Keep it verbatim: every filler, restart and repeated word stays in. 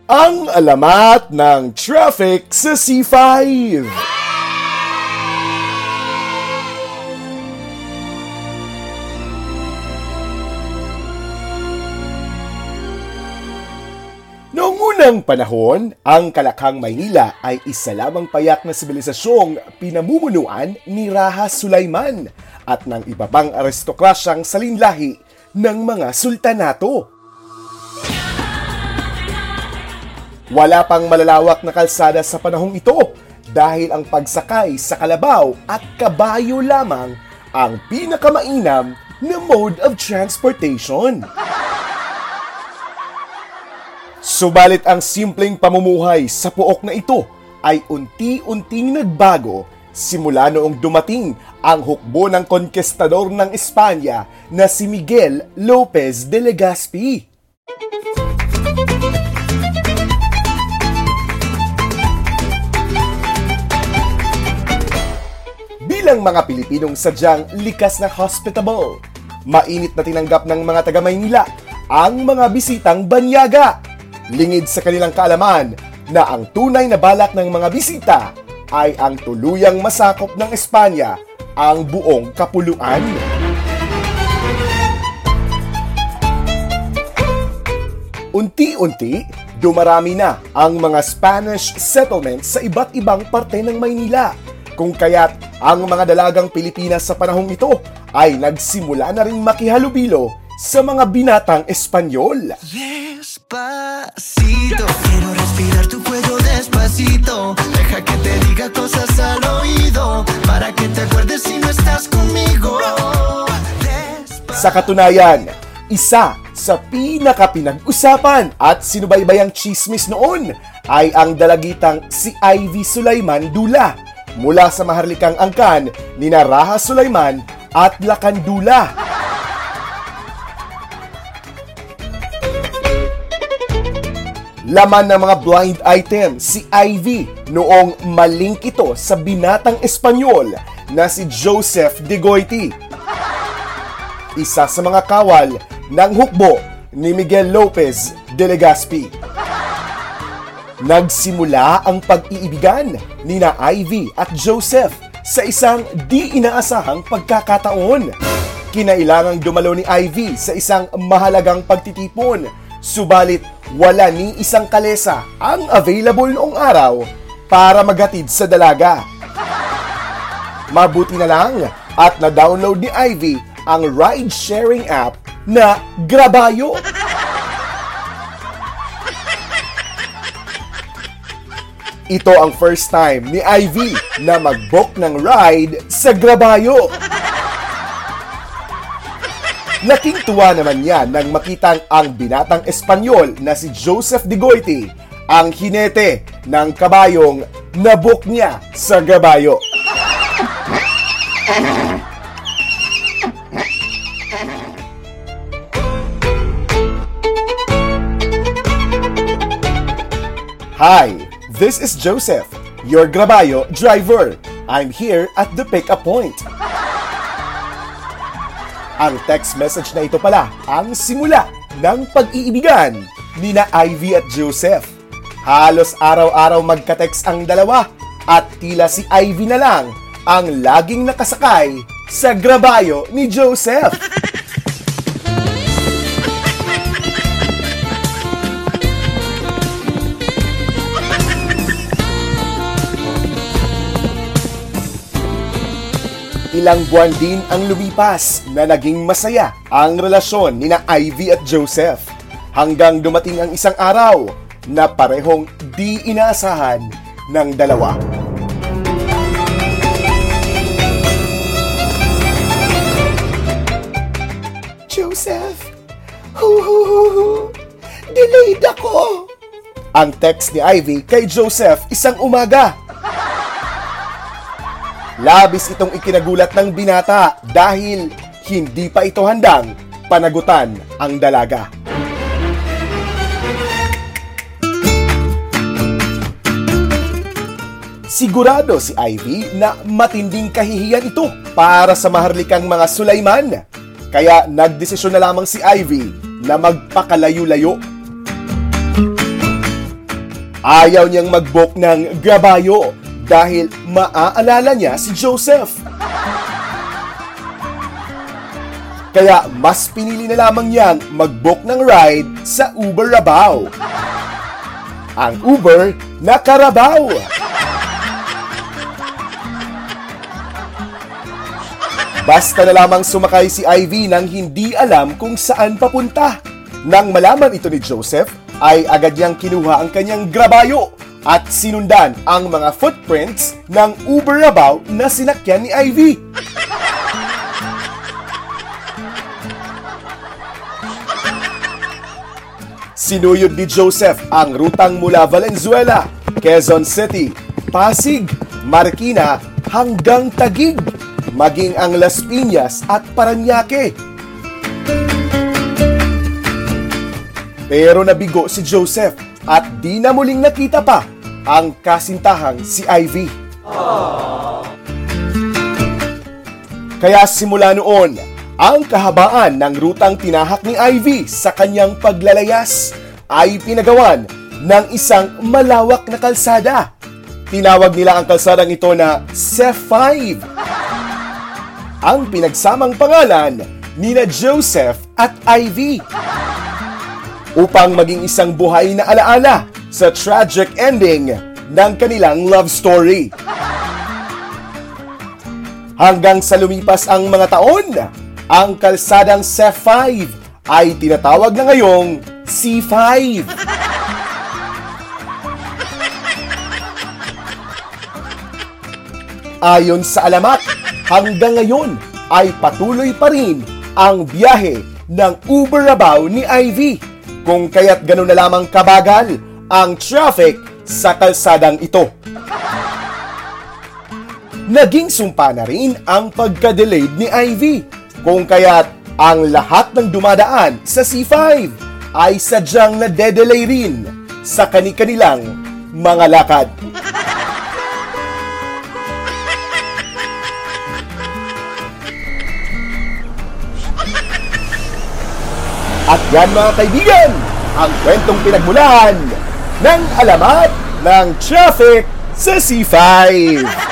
Ang alamat ng traffic sa C five. Noong unang panahon, ang Kalakhang Maynila ay isa lamang payak na sibilisasyong pinamumunuan ni Raha Sulaiman at ng iba pang aristokrasyang salinlahi ng mga sultanato. Wala pang malalawak na kalsada sa panahong ito dahil ang pagsakay sa kalabaw at kabayo lamang ang pinakamainam na mode of transportation. Subalit ang simpleng pamumuhay sa pook na ito ay unti-unting nagbago simula noong dumating ang hukbo ng konkistador ng Espanya na si Miguel Lopez de Legazpi. Bilang mga Pilipinong sadyang likas na hospitable, mainit na tinanggap ng mga taga-Maynila ang mga bisitang banyaga. Lingid sa kanilang kaalaman na ang tunay na balak ng mga bisita ay ang tuluyang masakop ng Espanya ang buong kapuluan. Unti-unti, dumarami na ang mga Spanish settlements sa iba't ibang parte ng Maynila, kung kaya't ang mga dalagang Pilipinas sa panahong ito ay nagsimula na rin makihalubilo sa mga binatang Espanyol. Despacito, quiero respirar tu cuello despacito. Deja que te diga cosas al oído para que te acuerdes si no estás conmigo. Sa katunayan, isa sa pinakapinag-usapan at sinubaybayang chismis noon ay ang dalagitang si Ivy Sulaiman Dula mula sa maharlikang angkan ni Raha Sulaiman at Lakan Dula. Laman ng mga blind item si Ivy noong malink ito sa binatang Espanyol na si Joseph de Goiti, isa sa mga kawal ng hukbo ni Miguel Lopez de Legazpi. Nagsimula ang pag-iibigan ni na Ivy at Joseph sa isang di inaasahang pagkakataon. Kinailangang dumalo ni Ivy sa isang mahalagang pagtitipon, subalit wala ni isang kalesa ang available noong araw para maghatid sa dalaga. Mabuti na lang at na-download ni Ivy ang ride-sharing app na Grabayo. Ito ang first time ni Ivy na mag-book ng ride sa Grabayo. Laking tuwa naman niya nang makitang ang binatang Espanyol na si Joseph de Goiti ang hinete ng kabayong na-book niya sa Grabayo. Hi, this is Joseph, your Grabayo driver. I'm here at the pickup point. Ang text message na ito pala ang simula ng pag-iibigan ni na Ivy at Joseph. Halos araw-araw magka-text ang dalawa at tila si Ivy na lang ang laging nakasakay sa Grabayo ni Joseph. Ilang buwan din ang lumipas na naging masaya ang relasyon ni na Ivy at Joseph hanggang dumating ang isang araw na parehong di inaasahan ng dalawa. Joseph, hu hu hu hu, delayed ako. Ang text ni Ivy kay Joseph isang umaga. Labis itong ikinagulat ng binata dahil hindi pa ito handang panagutan ang dalaga. Sigurado si Ivy na matinding kahihiyan ito para sa maharlikang mga Sulaiman, kaya nagdesisyon na lamang si Ivy na magpakalayo-layo. Ayaw niyang mag-book ng gabayo dahil maaalala niya si Joseph. Kaya mas pinili na lamang niyang mag-book ng ride sa Uber Rabaw. Ang Uber na Karabaw. Basta na lamang sumakay si Ivy nang hindi alam kung saan papunta. Nang malaman ito ni Joseph, ay agad niyang kinuha ang kanyang grabayo at sinundan ang mga footprints ng Uber Rabaw na sinakyan ni Ivy. Sinuyod ni Joseph ang rutang mula Valenzuela, Quezon City, Pasig, Marikina hanggang Taguig, maging ang Las Piñas at Parañaque. Pero nabigo si Joseph at di na muling nakita pa ang kasintahang si Ivy. Aww. Kaya simula noon, ang kahabaan ng rutang tinahak ni Ivy sa kanyang paglalayas ay pinagawan ng isang malawak na kalsada. Tinawag nila ang kalsadang ito na C E F five. Ang pinagsamang pangalan ni na Joseph at Ivy, upang maging isang buhay na alaala sa tragic ending ng kanilang love story. Hanggang sa lumipas ang mga taon, ang kalsadang C E F five ay tinatawag na ngayong C five. Ayon sa alamat, hanggang ngayon ay patuloy pa rin ang biyahe ng Uber Rabaw ni Ivy, kung kaya't ganun na lamang kabagal ang traffic sa kalsadang ito. Naging sumpa na rin ang pagka-delayed ni Ivy, kung kaya't ang lahat ng dumadaan sa C five ay sadyang nade-delay rin sa kani-kanilang mga lakad. At yan mga kaibigan, ang kwentong pinagmulan ng alamat ng traffic sa C five.